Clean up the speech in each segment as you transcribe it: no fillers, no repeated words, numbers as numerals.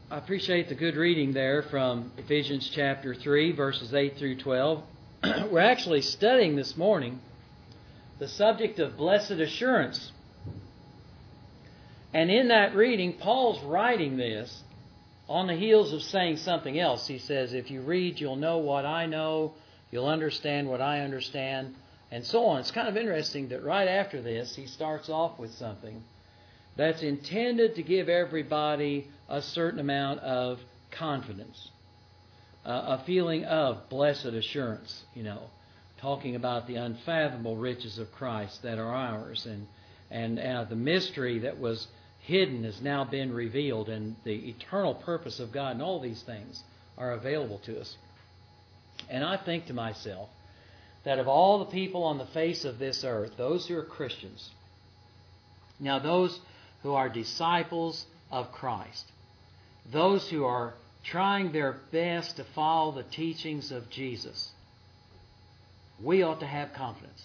I appreciate the good reading there from Ephesians chapter 3, verses 8 through 12. We're actually studying this morning the subject of blessed assurance. And in that reading, Paul's writing this on the heels of saying something else. He says, if you read, you'll know what I know, you'll understand what I understand, and so on. It's kind of interesting that right after this, he starts off with something that's intended to give everybody a certain amount of confidence, a feeling of blessed assurance, talking about the unfathomable riches of Christ that are ours, and the mystery that was hidden has now been revealed, and the eternal purpose of God, and all these things are available to us. And I think to myself that of all the people on the face of this earth, those who are Christians, now those who are disciples of Christ, those who are trying their best to follow the teachings of Jesus, we ought to have confidence.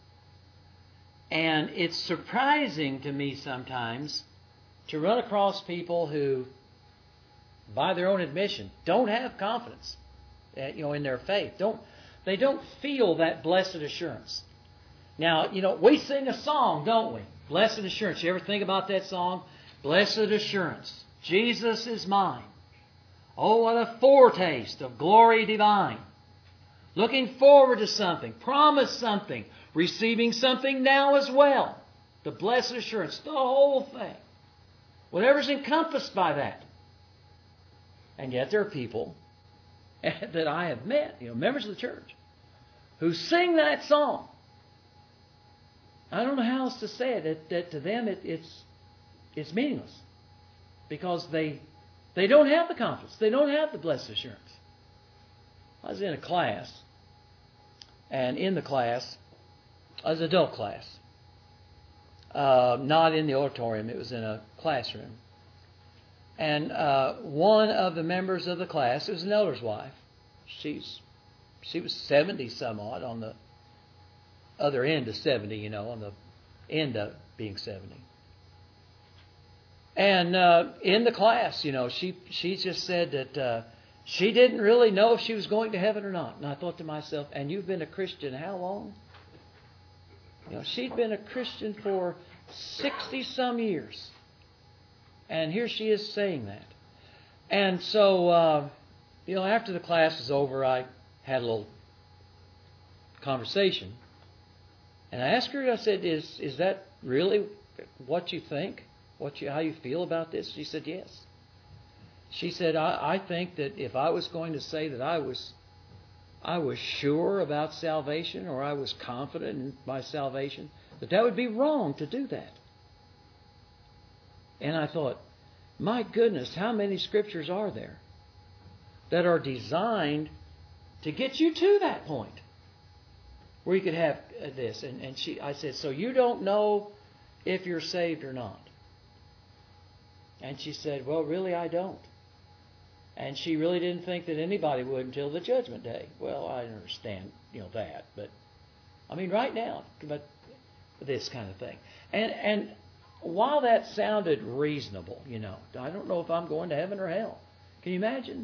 And it's surprising to me sometimes to run across people who, by their own admission, don't have confidence, in their faith. They don't feel that blessed assurance. Now, we sing a song, don't we? Blessed assurance. You ever think about that song? Blessed assurance. Jesus is mine. Oh, what a foretaste of glory divine. Looking forward to something, promised something, receiving something now as well. The blessed assurance, the whole thing. Whatever's encompassed by that. And yet there are people that I have met, members of the church, who sing that song. I don't know how else to say it. That to them it's meaningless, because they don't have the confidence. They don't have the blessed assurance. I was in a class, and in the class, it was an adult class, not in the auditorium. It was in a classroom, and one of the members of the class, it was an elder's wife. She was 70 some odd on the other end of 70, on the end of being 70. And in the class, she just said that she didn't really know if she was going to heaven or not. And I thought to myself, and you've been a Christian how long? She'd been a Christian for 60-some years. And here she is saying that. And so, after the class was over, I had a little conversation. And I asked her, I said, is that really what you think? How you feel about this? She said, yes. She said, I think that if I was going to say that I was sure about salvation, or I was confident in my salvation, that would be wrong to do that. And I thought, my goodness, how many scriptures are there that are designed to get you to that point where you could have this? And I said, so you don't know if you're saved or not? And she said, well, really, I don't. And she really didn't think that anybody would until the judgment day. Well, I understand, that. But, right now, but this kind of thing. And while that sounded reasonable, I don't know if I'm going to heaven or hell. Can you imagine?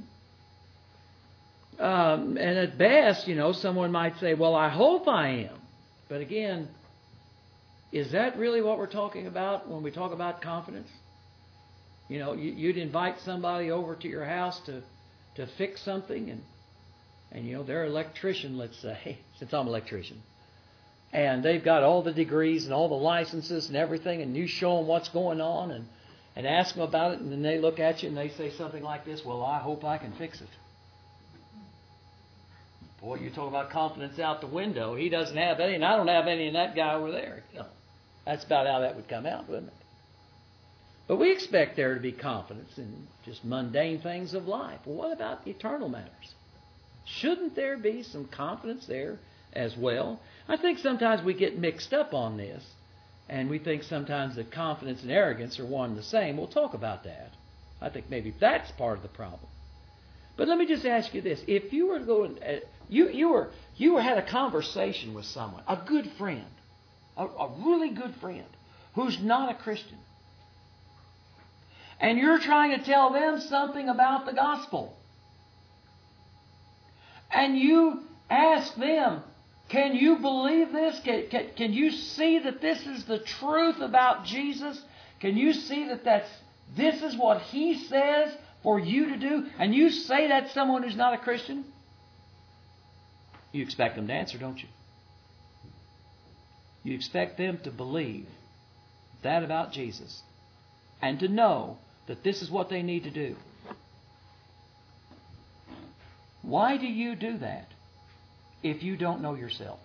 And at best, someone might say, well, I hope I am. But again, is that really what we're talking about when we talk about confidence? You'd invite somebody over to your house to fix something, and they're an electrician, let's say, since I'm an electrician. And they've got all the degrees and all the licenses and everything, and you show them what's going on and ask them about it, and then they look at you and they say something like this, well, I hope I can fix it. Boy, you talk about confidence out the window. He doesn't have any, and I don't have any, and that guy over there. That's about how that would come out, wouldn't it? But we expect there to be confidence in just mundane things of life. Well, what about eternal matters? Shouldn't there be some confidence there as well? I think sometimes we get mixed up on this, and we think sometimes that confidence and arrogance are one and the same. We'll talk about that. I think maybe that's part of the problem. But let me just ask you this. If you were going, you had a conversation with someone, a good friend, a really good friend, who's not a Christian, And you're trying to tell them something about the gospel. And you ask them, can you believe this? Can you see that this is the truth about Jesus? Can you see that this is what He says for you to do? And you say that to someone who's not a Christian? You expect them to answer, don't you? You expect them to believe that about Jesus and to know that this is what they need to do. Why do you do that if you don't know yourself?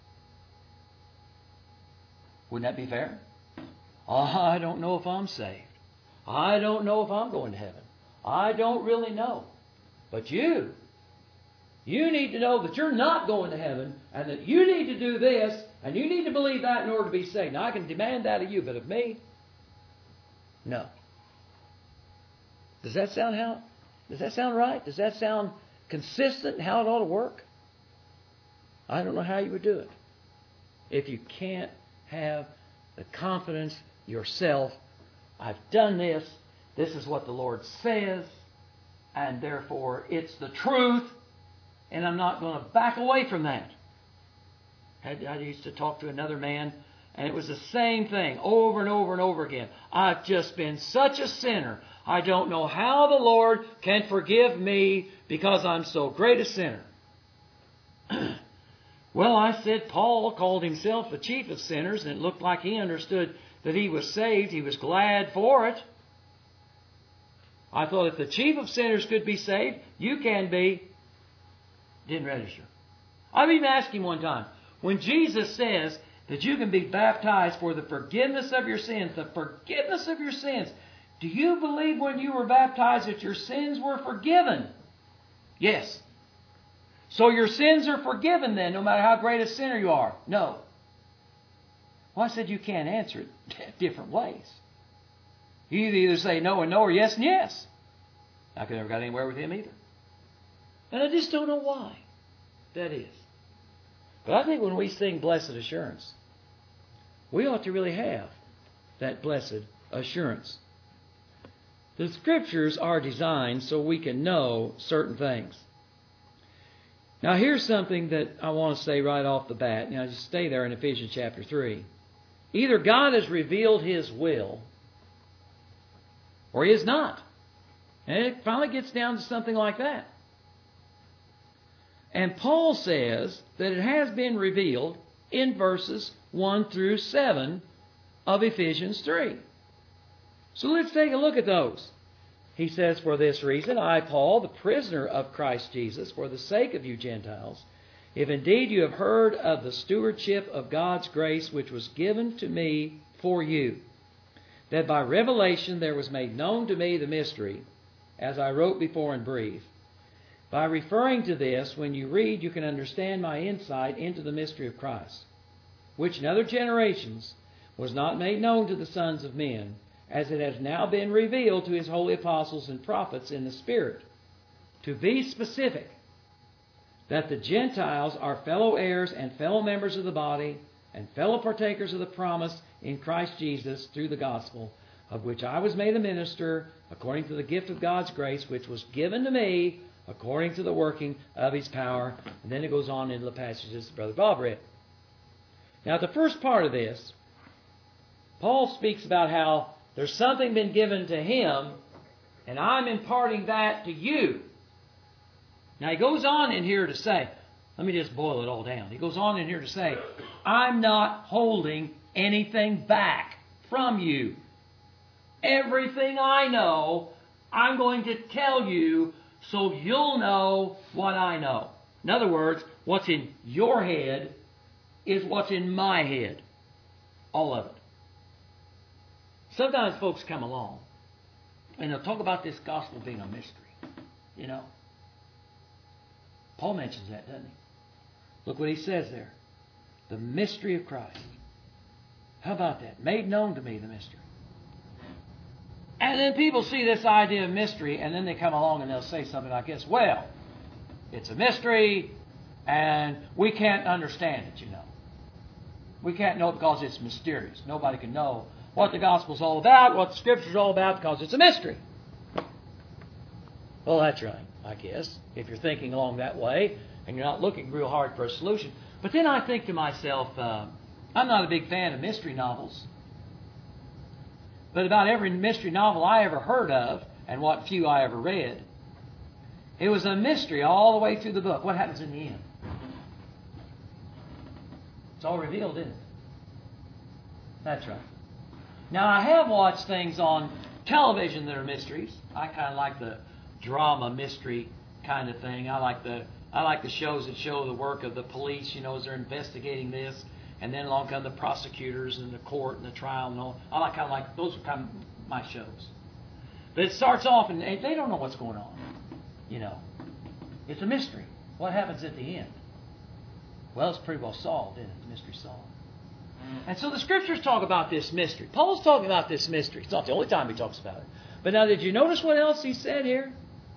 Wouldn't that be fair? I don't know if I'm saved. I don't know if I'm going to heaven. I don't really know. But you need to know that you're not going to heaven and that you need to do this and you need to believe that in order to be saved. Now, I can demand that of you, but of me, no. Does that sound right? Does that sound consistent in how it ought to work? I don't know how you would do it if you can't have the confidence yourself. I've done this. This is what the Lord says, and therefore it's the truth, and I'm not going to back away from that. I used to talk to another man, and it was the same thing over and over and over again. I've just been such a sinner. I don't know how the Lord can forgive me because I'm so great a sinner. Well, I said Paul called himself the chief of sinners, and it looked like he understood that he was saved. He was glad for it. I thought if the chief of sinners could be saved, you can be. Didn't register. I've even asked him one time, when Jesus says that you can be baptized for the forgiveness of your sins, do you believe when you were baptized that your sins were forgiven? Yes. So your sins are forgiven then, no matter how great a sinner you are? No. Well, I said you can't answer it different ways. You either say no and no or yes and yes. I could never got anywhere with him either. And I just don't know why that is. But I think when we sing Blessed Assurance, we ought to really have that blessed assurance. The Scriptures are designed so we can know certain things. Now here's something that I want to say right off the bat. Now just stay there in Ephesians chapter 3. Either God has revealed His will, or He has not. And it finally gets down to something like that. And Paul says that it has been revealed in verses 1 through 7 of Ephesians 3. So let's take a look at those. He says, for this reason, I, Paul, the prisoner of Christ Jesus, for the sake of you Gentiles, if indeed you have heard of the stewardship of God's grace which was given to me for you, that by revelation there was made known to me the mystery, as I wrote before in brief. By referring to this, when you read, you can understand my insight into the mystery of Christ, which in other generations was not made known to the sons of men, as it has now been revealed to His holy apostles and prophets in the Spirit. To be specific, that the Gentiles are fellow heirs and fellow members of the body and fellow partakers of the promise in Christ Jesus through the gospel, of which I was made a minister according to the gift of God's grace, which was given to me according to the working of His power. And then it goes on into the passages Brother Bob read. Now, the first part of this, Paul speaks about how there's something been given to him, and I'm imparting that to you. Now, he goes on in here to say, let me just boil it all down. He goes on in here to say, I'm not holding anything back from you. Everything I know, I'm going to tell you so you'll know what I know. In other words, what's in your head is what's in my head. All of it. Sometimes folks come along and they'll talk about this gospel being a mystery. You know. Paul mentions that, doesn't he? Look what he says there. The mystery of Christ. How about that? Made known to me, the mystery. And then people see this idea of mystery, and then they come along and they'll say something like this. Well, it's a mystery, and we can't understand it, you know. We can't know it because it's mysterious. Nobody can know what the gospel's all about, what the Scripture's all about, because it's a mystery. Well, that's right, I guess, if you're thinking along that way and you're not looking real hard for a solution. But then I think to myself, I'm not a big fan of mystery novels. But about every mystery novel I ever heard of, and what few I ever read, it was a mystery all the way through the book. What happens in the end? It's all revealed, isn't it? That's right. Now, I have watched things on television that are mysteries. I kind of like the drama mystery kind of thing. I like the shows that show the work of the police, as they're investigating this, and then along come the prosecutors and the court and the trial and all. I kind of like those are kind of my shows. But it starts off and they don't know what's going on. It's a mystery. What happens at the end? Well, it's pretty well solved, isn't it? The mystery solved. And so the Scriptures talk about this mystery. Paul's talking about this mystery. It's not the only time he talks about it. But now, did you notice what else he said here?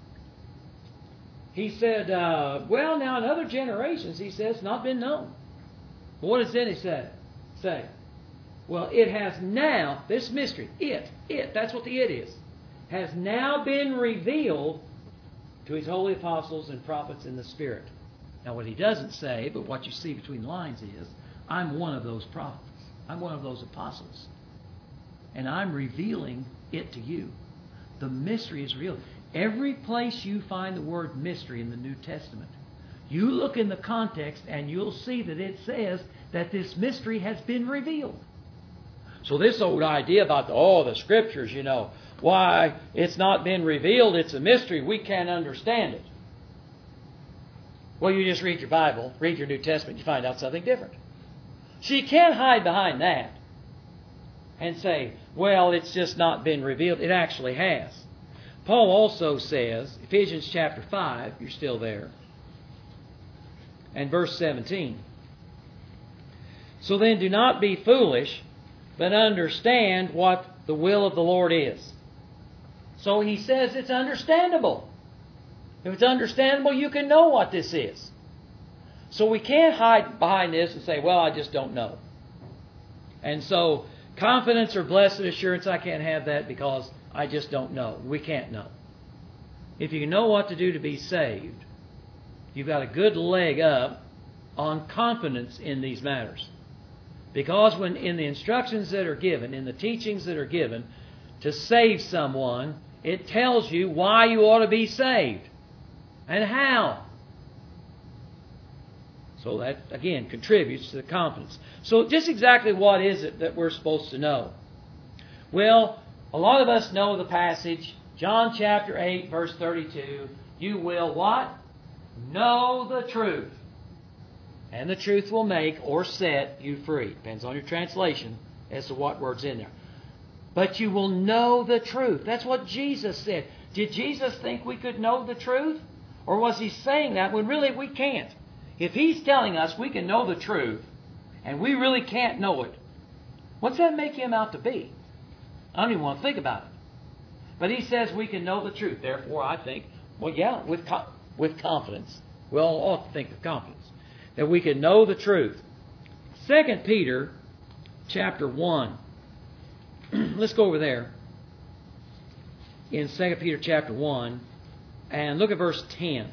He said, well, now in other generations, he says, not been known. But what does then he say? Well, it has now, this mystery, that's what the it is, has now been revealed to His holy apostles and prophets in the Spirit. Now, what he doesn't say, but what you see between the lines is, I'm one of those prophets. I'm one of those apostles. And I'm revealing it to you. The mystery is real. Every place you find the word mystery in the New Testament, you look in the context and you'll see that it says that this mystery has been revealed. So this old idea about the Scriptures, why it's not been revealed, it's a mystery, we can't understand it. Well, you just read your Bible, read your New Testament, you find out something different. So you can't hide behind that and say, well, it's just not been revealed. It actually has. Paul also says, Ephesians chapter 5, you're still there, and verse 17. So then do not be foolish, but understand what the will of the Lord is. So he says it's understandable. If it's understandable, you can know what this is. So we can't hide behind this and say, well, I just don't know. And so confidence or blessed assurance, I can't have that because I just don't know. We can't know. If you know what to do to be saved, you've got a good leg up on confidence in these matters. Because when in the instructions that are given, in the teachings that are given, to save someone, it tells you why you ought to be saved and how. So that, again, contributes to the confidence. So just exactly what is it that we're supposed to know? Well, a lot of us know the passage, John chapter 8, verse 32. You will what? Know the truth. And the truth will make or set you free. Depends on your translation as to what word's in there. But you will know the truth. That's what Jesus said. Did Jesus think we could know the truth? Or was He saying that when really we can't? If He's telling us we can know the truth and we really can't know it, what's that make Him out to be? I don't even want to think about it. But He says we can know the truth. Therefore, I think, well, yeah, with confidence. We all ought to think with confidence that we can know the truth. 2 Peter chapter 1. Let's go over there in 2 Peter chapter 1 and look at verse 10.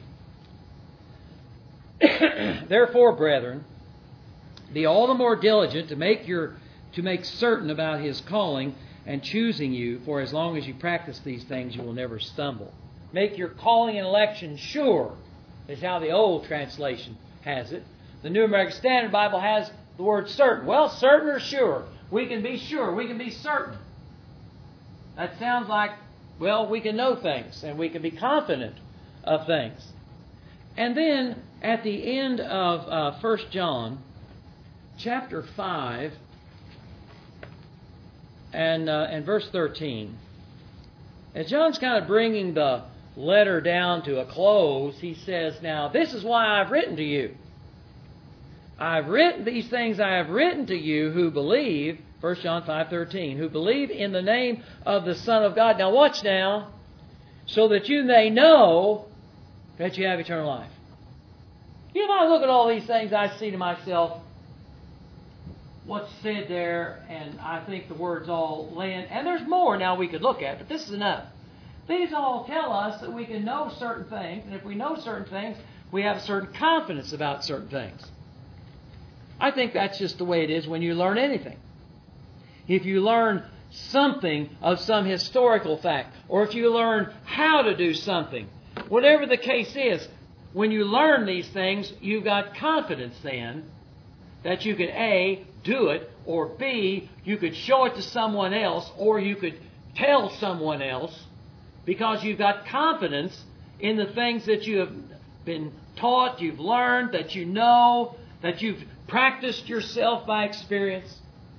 Therefore, brethren, be all the more diligent to make certain about His calling and choosing you, for as long as you practice these things, you will never stumble. Make your calling and election sure, is how the old translation has it. The New American Standard Bible has the word certain. Well, certain or sure? We can be sure. We can be certain. That sounds like, well, we can know things and we can be confident of things. And then at the end of 1 John chapter 5 and verse 13, as John's kind of bringing the letter down to a close, he says, now, this is why I've written to you. I've written these things I have written to you who believe, 1 John 5:13, who believe in the name of the Son of God. Now watch now, so that you may know that you have eternal life. If I look at all these things, I see to myself, what's said there, and I think the words all land. And there's more now we could look at, but this is enough. These all tell us that we can know certain things, and if we know certain things, we have a certain confidence about certain things. I think that's just the way it is when you learn anything. If you learn something of some historical fact, or if you learn how to do something, whatever the case is, when you learn these things, you've got confidence then that you could A, do it, or B, you could show it to someone else, or you could tell someone else, because you've got confidence in the things that you have been taught, you've learned, that you know, that you've practiced yourself by experience.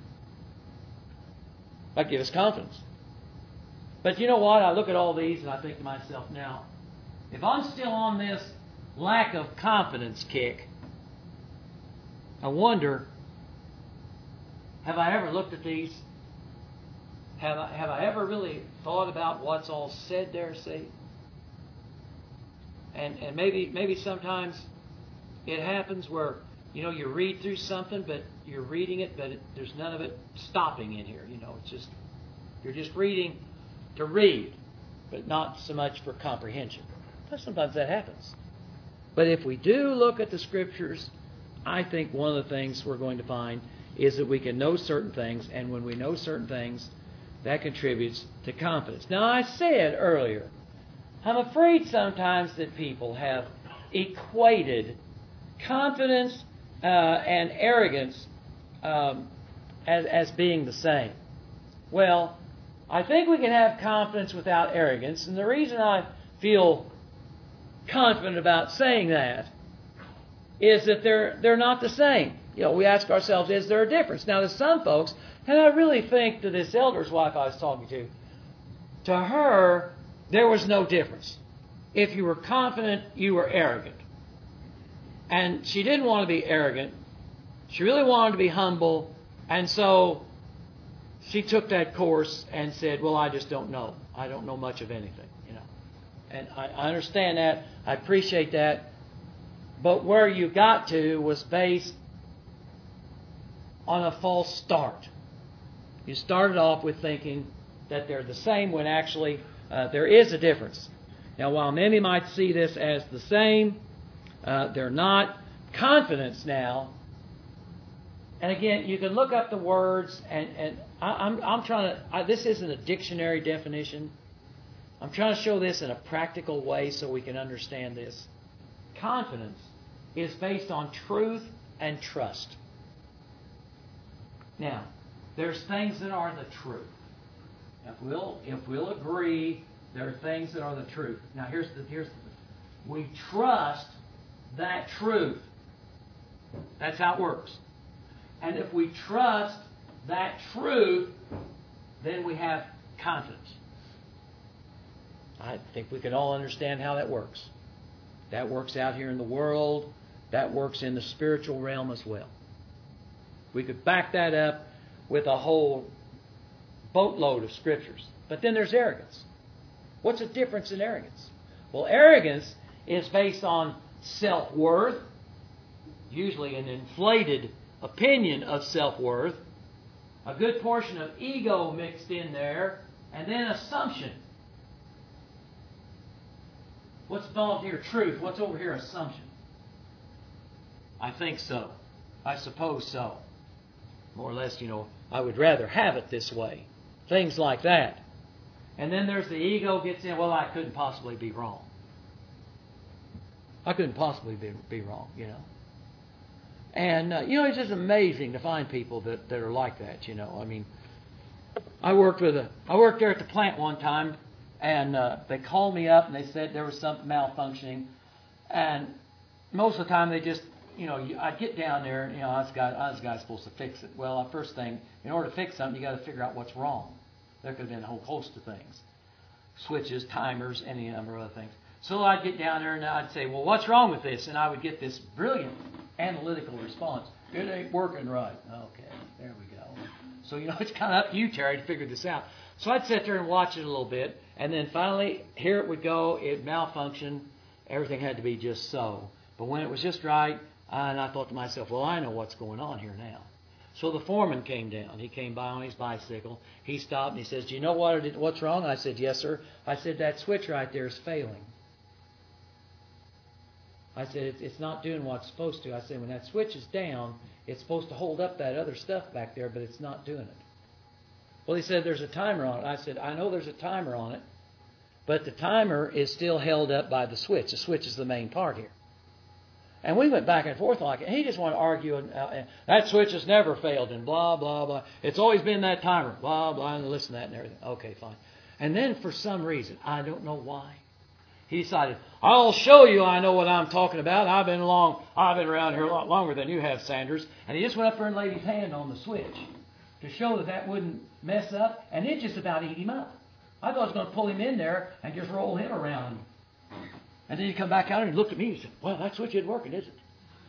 That gives us confidence. But you know what? I look at all these and I think to myself, now, if I'm still on this lack of confidence kick, I wonder, have I ever looked at these? Have I ever really thought about what's all said there, see? And maybe sometimes it happens where, you read through something, but you're reading it, but there's none of it stopping in here. It's just, you're just reading to read, but not so much for comprehension. But sometimes that happens. But if we do look at the Scriptures, I think one of the things we're going to find is that we can know certain things, and when we know certain things, that contributes to confidence. Now, I said earlier, I'm afraid sometimes that people have equated confidence and arrogance as being the same. Well, I think we can have confidence without arrogance, and the reason I feel confident about saying that is that they're not the same. We ask ourselves, is there a difference? Now, to some folks, and I really think to this elder's wife I was talking to her, there was no difference. If you were confident, you were arrogant. And she didn't want to be arrogant. She really wanted to be humble. And so she took that course and said, well, I just don't know. I don't know much of anything. And I understand that. I appreciate that. But where you got to was based on a false start. You started off with thinking that they're the same when actually there is a difference. Now, while many might see this as the same, they're not. Confidence now, and again, you can look up the words, and I'm trying to, this isn't a dictionary definition. I'm trying to show this in a practical way so we can understand this. Confidence is based on truth and trust. Now, there's things that are the truth. If we'll agree, there are things that are the truth. Now, here's the thing. We trust that truth. That's how it works. And if we trust that truth, then we have confidence. I think we can all understand how that works. That works out here in the world. That works in the spiritual realm as well. We could back that up with a whole boatload of scriptures. But then there's arrogance. What's the difference in arrogance? Well, arrogance is based on self-worth, usually an inflated opinion of self-worth, a good portion of ego mixed in there, and then assumption. What's involved here? Truth. What's over here? Assumption. I think so. I suppose so. More or less, I would rather have it this way. Things like that. And then there's the ego gets in, well, I couldn't possibly be wrong. I couldn't possibly be wrong, And, it's just amazing to find people that are like that, I mean, I worked there at the plant one time, and they called me up and they said there was something malfunctioning. And most of the time they just, I'd get down there and, I was the guy supposed to fix it. Well, the first thing, in order to fix something, you got to figure out what's wrong. There could have been a whole host of things. Switches, timers, any number of other things. So I'd get down there and I'd say, well, what's wrong with this? And I would get this brilliant analytical response. It ain't working right. Okay, there we go. So, it's kind of up to you, Terry, to figure this out. So I'd sit there and watch it a little bit. And then finally, here it would go. It malfunctioned. Everything had to be just so. But when it was just right, and I thought to myself, well, I know what's going on here now. So the foreman came down. He came by on his bicycle. He stopped and he says, "Do you know what's wrong?" I said, "Yes, sir." I said, "That switch right there is failing." I said, it's not doing what it's supposed to. I said, when that switch is down, it's supposed to hold up that other stuff back there, but it's not doing it. Well, he said, "There's a timer on it." I said, "I know there's a timer on it, but the timer is still held up by the switch. The switch is the main part here." And we went back and forth like it. He just wanted to argue, and that switch has never failed, and blah, blah, blah. It's always been that timer, blah, blah, and listen to that and everything. Okay, fine. And then for some reason, I don't know why, he decided, "I'll show you I know what I'm talking about. I've been around here a lot longer than you have, Sanders." And he just went up there and laid his hand on the switch to show that wouldn't mess up, and it just about ate him up. I thought I was going to pull him in there and just roll him around. And then he come back out and he looked at me and said, "Well, that switch isn't working, is it?"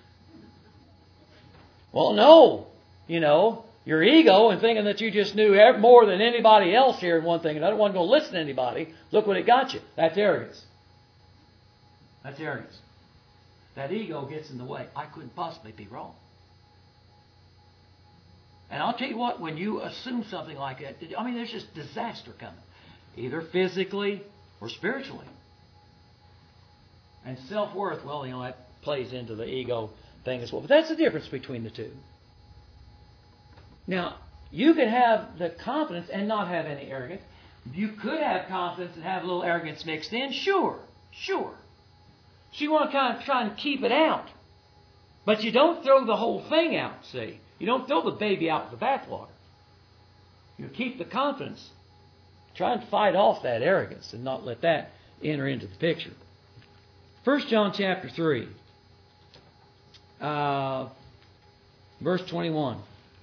Well, no. Your ego and thinking that you just knew more than anybody else here in one thing, and I don't want to go listen to anybody. Look what it got you. That's arrogance. That's arrogance. That ego gets in the way. I couldn't possibly be wrong. And I'll tell you what, when you assume something like that, there's just disaster coming, either physically or spiritually. And self-worth, well, that plays into the ego thing as well. But that's the difference between the two. Now, you can have the confidence and not have any arrogance. You could have confidence and have a little arrogance mixed in. Sure. So you want to kind of try and keep it out. But you don't throw the whole thing out, see. You don't throw the baby out with the bathwater. You keep the confidence. Try and fight off that arrogance and not let that enter into the picture. 1 John chapter 3, verse 21.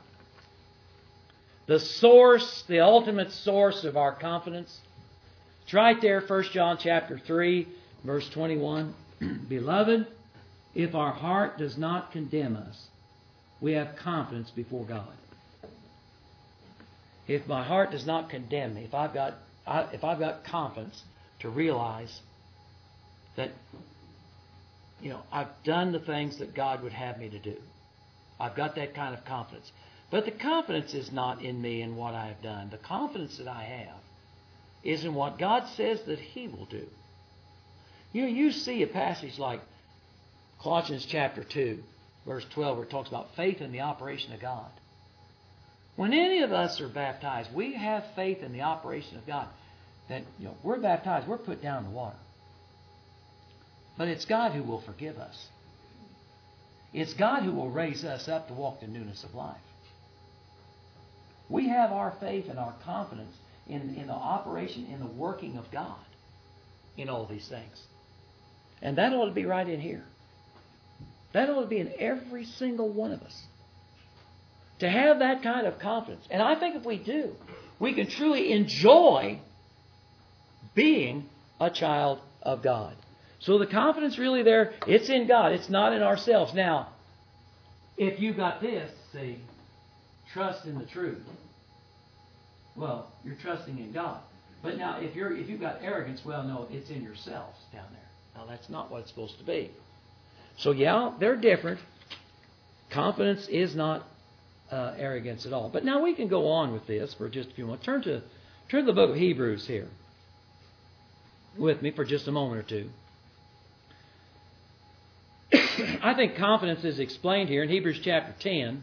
The source, the ultimate source of our confidence. It's right there, 1 John chapter 3, verse 21. Beloved, if our heart does not condemn us, we have confidence before God. If my heart does not condemn me, if I've got confidence to realize that, I've done the things that God would have me to do. I've got that kind of confidence. But the confidence is not in me and what I have done. The confidence that I have is in what God says that He will do. You see a passage like Colossians chapter 2, verse 12, where it talks about faith in the operation of God. When any of us are baptized, we have faith in the operation of God. That we're baptized, we're put down in the water. But it's God who will forgive us. It's God who will raise us up to walk in newness of life. We have our faith and our confidence in the operation, in the working of God in all these things. And that ought to be right in here. That ought to be in every single one of us. To have that kind of confidence. And I think if we do, we can truly enjoy being a child of God. So the confidence really there, it's in God. It's not in ourselves. Now, if you've got this, see, trust in the truth. Well, you're trusting in God. But now, if you've got arrogance, well, no, it's in yourselves down there. Now, that's not what it's supposed to be. So, yeah, they're different. Confidence is not arrogance at all. But now we can go on with this for just a few moments. Turn to the book of Hebrews here with me for just a moment or two. I think confidence is explained here in Hebrews chapter 10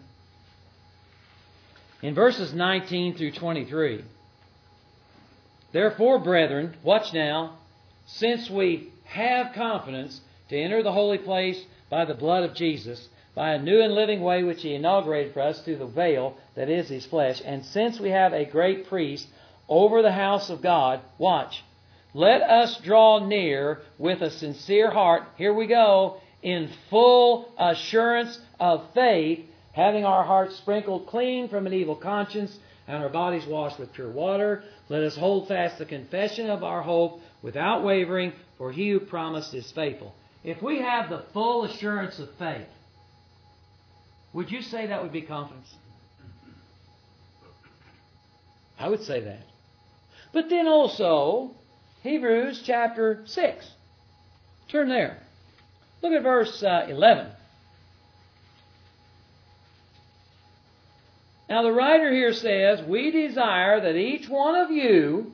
in verses 19 through 23. Therefore, brethren, watch now, since we have confidence to enter the holy place by the blood of Jesus, by a new and living way which He inaugurated for us through the veil that is His flesh, and since we have a great priest over the house of God, watch, let us draw near with a sincere heart, here we go, in full assurance of faith, having our hearts sprinkled clean from an evil conscience and our bodies washed with pure water. Let us hold fast the confession of our hope without wavering, for He who promised is faithful. If we have the full assurance of faith, would you say that would be confidence? I would say that. But then also, Hebrews chapter 6. Turn there. Look at verse 11. Now the writer here says, we desire that each one of you,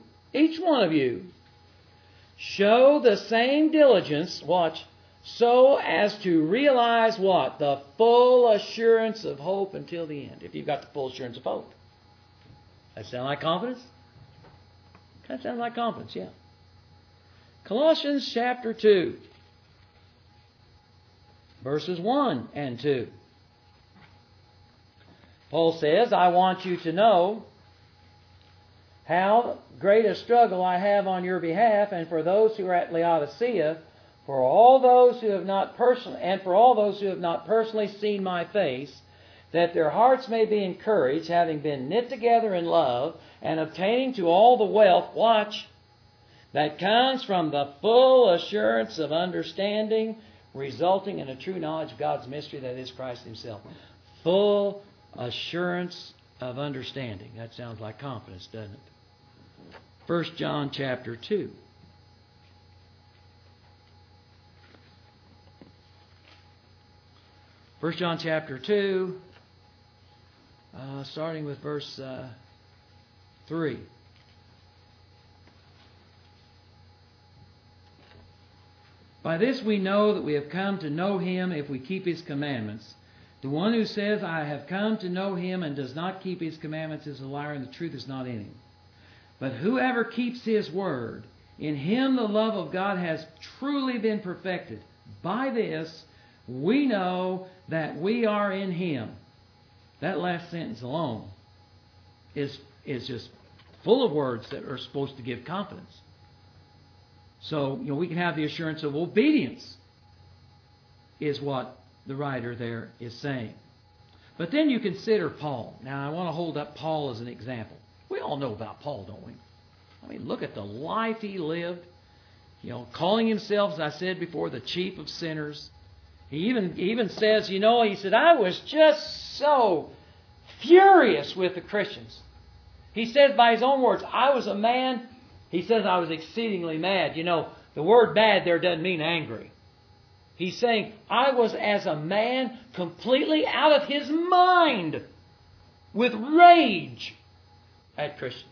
show the same diligence, watch, so as to realize what? The full assurance of hope until the end. If you've got the full assurance of hope. That sound like confidence? That sounds like confidence, yeah. Colossians chapter 2, verses 1 and 2. Paul says, I want you to know how great a struggle I have on your behalf, and for those who are at Laodicea, for all those who have not personally seen my face, that their hearts may be encouraged, having been knit together in love, and obtaining to all the wealth, watch, that comes from the full assurance of understanding, resulting in a true knowledge of God's mystery, that is Christ Himself. Full assurance of understanding. That sounds like confidence, doesn't it? 1 John chapter 2. First John chapter 2, starting with verse 3. By this we know that we have come to know Him if we keep His commandments. The one who says, I have come to know Him and does not keep His commandments is a liar, and the truth is not in him. But whoever keeps His word, in him the love of God has truly been perfected. By this we know that we are in Him. That last sentence alone is just full of words that are supposed to give confidence. So, we can have the assurance of obedience, is what the writer there is saying. But then you consider Paul. Now, I want to hold up Paul as an example. We all know about Paul, don't we? I mean, look at the life he lived. Calling himself, as I said before, the chief of sinners. He even says, he said, I was just so furious with the Christians. He says by his own words, I was a man. He says I was exceedingly mad. The word mad there doesn't mean angry. He's saying, I was as a man completely out of his mind with rage at Christians.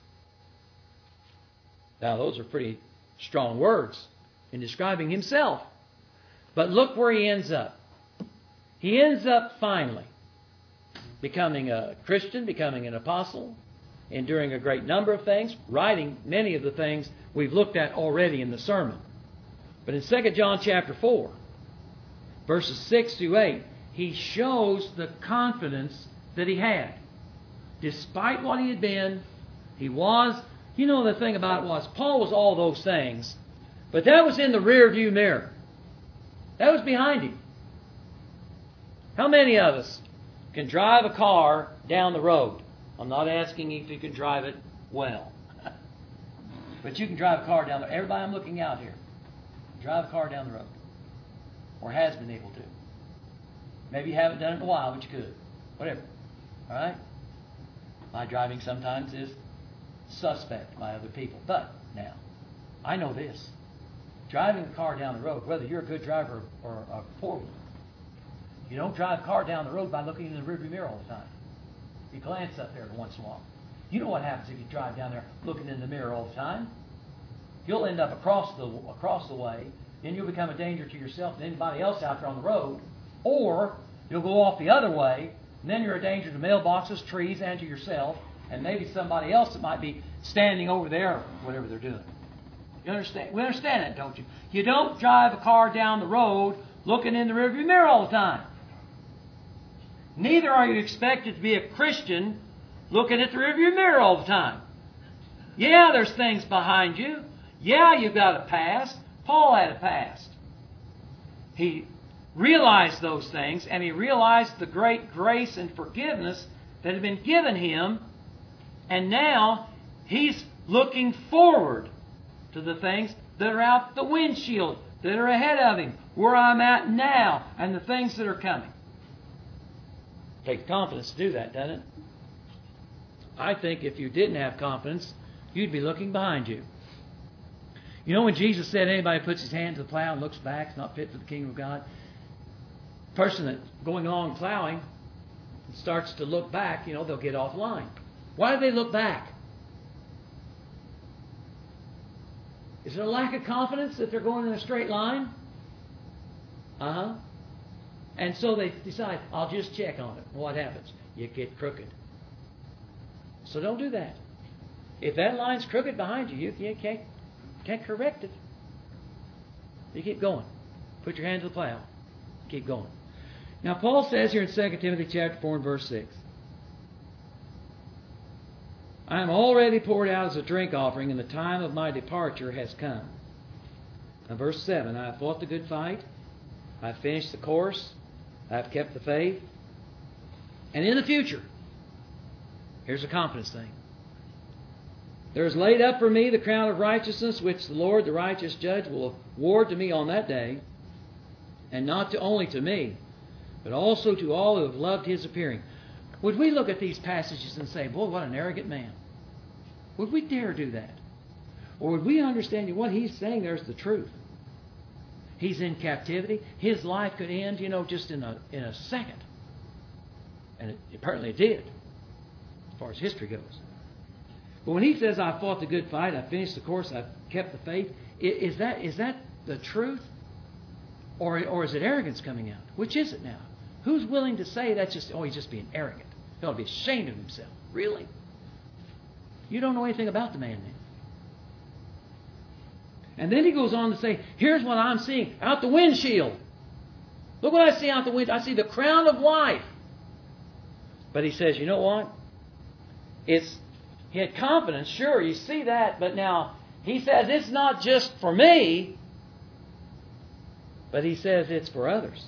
Now, those are pretty strong words in describing himself. But look where he ends up. He ends up finally becoming a Christian, becoming an apostle, enduring a great number of things, writing many of the things we've looked at already in the sermon. But in 2 John chapter 4, verses 6 through 8, he shows the confidence that he had. Despite what he had been, he was, the thing about it was, Paul was all those things, but that was in the rear view mirror. That was behind him. How many of us can drive a car down the road? I'm not asking if you can drive it well. But you can drive a car down the road. Everybody, I'm looking out here. Drive a car down the road. Or has been able to. Maybe you haven't done it in a while, but you could. Whatever. All right? My driving sometimes is suspect by other people. But now, I know this. Driving a car down the road, whether you're a good driver or a poor one, you don't drive a car down the road by looking in the rearview mirror all the time. You glance up there every once in a while. You know what happens if you drive down there looking in the mirror all the time? You'll end up across the way, then you'll become a danger to yourself and anybody else out there on the road, or you'll go off the other way, and then you're a danger to mailboxes, trees, and to yourself, and maybe somebody else that might be standing over there, whatever they're doing. You understand? We understand that, don't you? You don't drive a car down the road looking in the rearview mirror all the time. Neither are you expected to be a Christian looking at the rearview mirror all the time. Yeah, there's things behind you. Yeah, you've got a past. Paul had a past. He realized those things, and he realized the great grace and forgiveness that had been given him, and now he's looking forward to the things that are out the windshield, that are ahead of him, where I'm at now, and the things that are coming. It takes confidence to do that, doesn't it? I think if you didn't have confidence, you'd be looking behind you. When Jesus said anybody puts his hand to the plow and looks back is not fit for the kingdom of God, the person that's going along plowing, and starts to look back, they'll get offline. Why do they look back? Is it a lack of confidence that they're going in a straight line? And so they decide, I'll just check on it. What happens? You get crooked. So don't do that. If that line's crooked behind you, you can't correct it. You keep going. Put your hand to the plow. Keep going. Now Paul says here in 2 Timothy chapter 4 and verse 6, I am already poured out as a drink offering, and the time of my departure has come. Now verse 7, I have fought the good fight. I have finished the course. I have kept the faith. And in the future, here's a confidence thing. There is laid up for me the crown of righteousness, which the Lord, the righteous judge, will award to me on that day, and not only to me, but also to all who have loved His appearing. Would we look at these passages and say, boy, what an arrogant man? Would we dare do that? Or would we understand what he's saying there's the truth? He's in captivity. His life could end, just in a second. And apparently it did, as far as history goes. But when he says, I fought the good fight, I finished the course, I've kept the faith, is that the truth? Or is it arrogance coming out? Which is it now? Who's willing to say that's just, he's just being arrogant? He ought to be ashamed of himself. Really? You don't know anything about the man then. And then he goes on to say, here's what I'm seeing out the windshield. Look what I see out the window. I see the crown of life. But he says, you know what? He had confidence, sure, you see that, but now he says it's not just for me, but he says it's for others.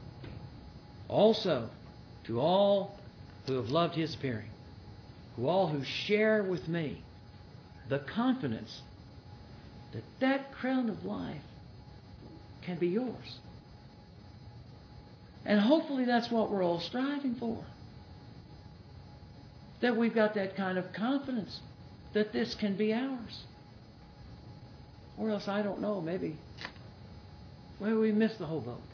Also, to all who have loved His appearing, all who share with me the confidence that crown of life can be yours. And hopefully that's what we're all striving for. That we've got that kind of confidence that this can be ours. Or else, I don't know, maybe we missed the whole boat.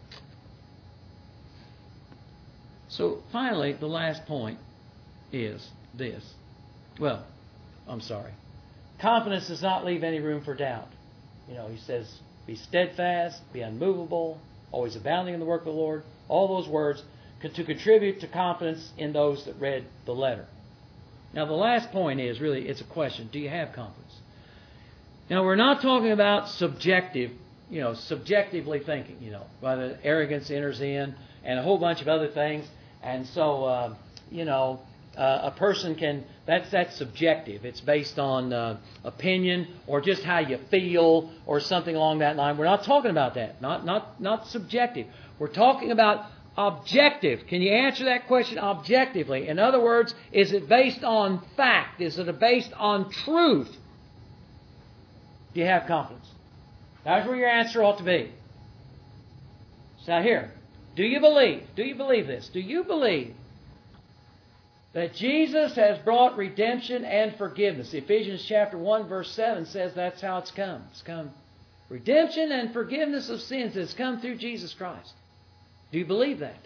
So finally, the last point is this. Well, I'm sorry. Confidence does not leave any room for doubt. He says, be steadfast, be unmovable, always abounding in the work of the Lord. All those words to contribute to confidence in those that read the letter. Now, the last point is really, it's a question. Do you have confidence? Now, we're not talking about subjectively thinking, whether arrogance enters in and a whole bunch of other things. And so, a person can, that's subjective. It's based on opinion or just how you feel or something along that line. We're not talking about that. Not subjective. We're talking about objective. Can you answer that question objectively? In other words, is it based on fact? Is it based on truth? Do you have confidence? That's where your answer ought to be. So now here, do you believe this? Do you believe that Jesus has brought redemption and forgiveness? Ephesians chapter 1 verse 7 says that's how it's come. It's come. Redemption and forgiveness of sins has come through Jesus Christ. Do you believe that?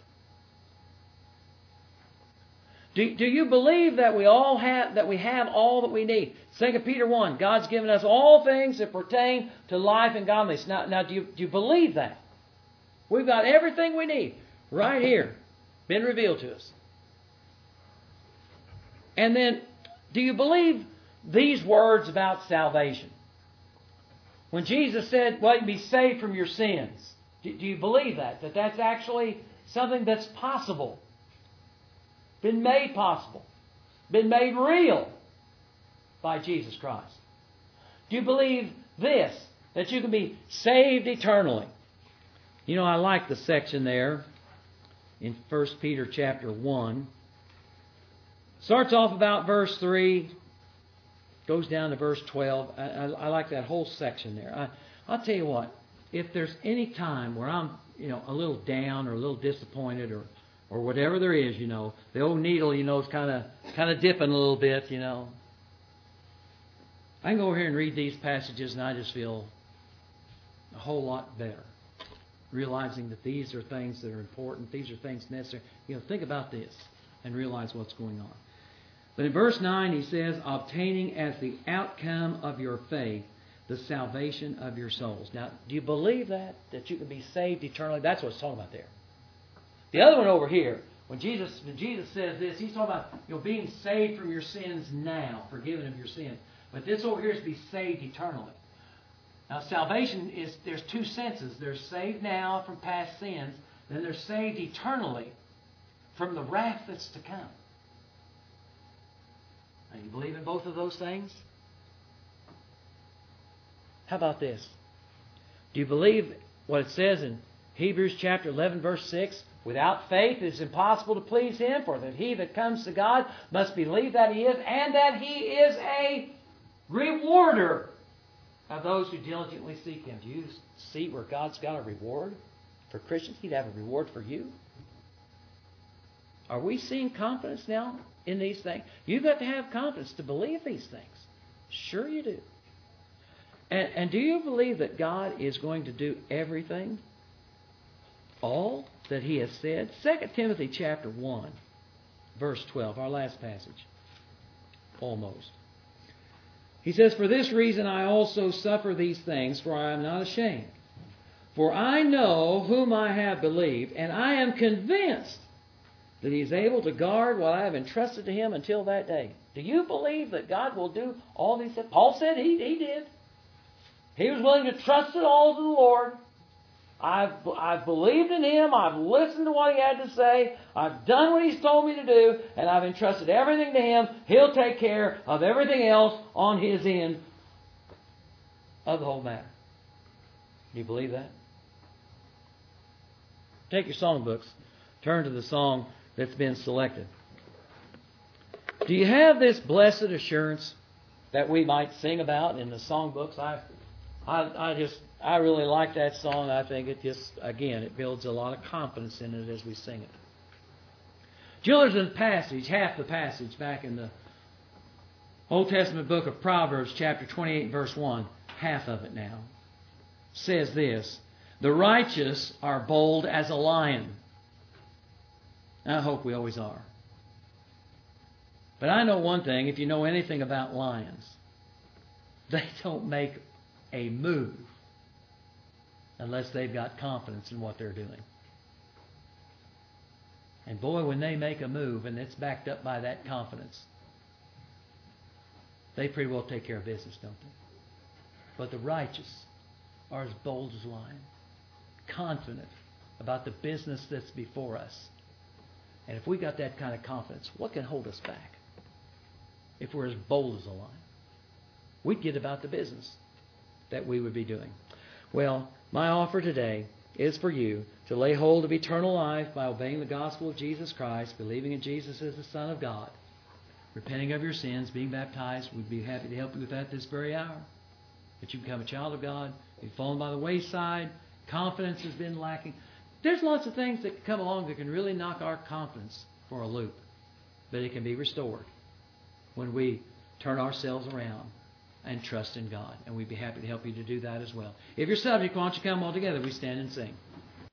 Do you believe that we have all that we need? 2 Peter 1, God's given us all things that pertain to life and godliness. Now do you believe that? We've got everything we need right here, been revealed to us. And then, do you believe these words about salvation? When Jesus said, well, you can be saved from your sins. Do you believe that? That that's actually something that's possible? Been made possible. Been made real by Jesus Christ. Do you believe this? That you can be saved eternally? I like the section there in 1 Peter chapter 1. Starts off about verse 3, goes down to verse 12. I like that whole section there. I'll tell you what, if there's any time where I'm, a little down or a little disappointed or whatever there is, the old needle, is kind of dipping a little bit, I can go over here and read these passages and I just feel a whole lot better. Realizing that these are things that are important, these are things necessary. Think about this. and realize what's going on. But in verse 9 he says, obtaining as the outcome of your faith the salvation of your souls. Now, do you believe that? That you can be saved eternally? That's what it's talking about there. The other one over here, when Jesus says this, he's talking about being saved from your sins now, forgiven of your sins. But this over here is to be saved eternally. Now, salvation is, there's two senses. There's saved now from past sins, then they're saved eternally from the wrath that's to come. Now, you believe in both of those things? How about this? Do you believe what it says in Hebrews chapter 11, verse 6? Without faith it is impossible to please Him, for that he that comes to God must believe that He is, and that He is a rewarder of those who diligently seek Him. Do you see where God's got a reward for Christians? He'd have a reward for you. Are we seeing confidence now in these things? You've got to have confidence to believe these things. Sure you do. And do you believe that God is going to do everything? All that He has said? 2 Timothy chapter 1, verse 12, our last passage. Almost. He says, for this reason I also suffer these things, for I am not ashamed. For I know whom I have believed, and I am convinced that He is able to guard what I have entrusted to Him until that day. Do you believe that God will do all these things? Paul said he did. He was willing to trust it all to the Lord. I've believed in Him. I've listened to what He had to say. I've done what He's told me to do. And I've entrusted everything to Him. He'll take care of everything else on His end of the whole matter. Do you believe that? Take your songbooks. Turn to the song that's been selected. Do you have this blessed assurance that we might sing about in the songbooks? I really like that song. I think it just, again, it builds a lot of confidence in it as we sing it. Children's passage, half the passage back in the Old Testament book of Proverbs, chapter 28, verse 1, half of it now, says this, the righteous are bold as a lion. I hope we always are. But I know one thing, if you know anything about lions, they don't make a move unless they've got confidence in what they're doing. And boy, when they make a move and it's backed up by that confidence, they pretty well take care of business, don't they? But the righteous are as bold as a lion, confident about the business that's before us. And if we got that kind of confidence, what can hold us back? If we're as bold as a lion, we'd get about the business that we would be doing. Well, my offer today is for you to lay hold of eternal life by obeying the gospel of Jesus Christ, believing in Jesus as the Son of God, repenting of your sins, being baptized. We'd be happy to help you with that this very hour. That you become a child of God. You've fallen by the wayside. Confidence has been lacking. There's lots of things that come along that can really knock our confidence for a loop. But it can be restored when we turn ourselves around and trust in God. And we'd be happy to help you to do that as well. If you're subject, why don't you come all together? We stand and sing.